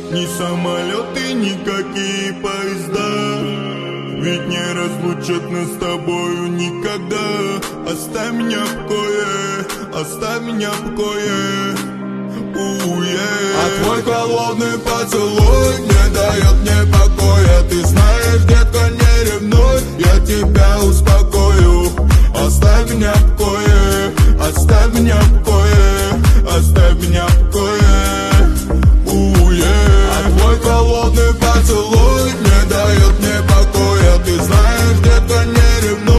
Ни самолеты, никакие поезда ведь не разлучат нас с тобою никогда. Оставь меня в покое, оставь меня в покое. А твой холодный поцелуй не дает мне покоя.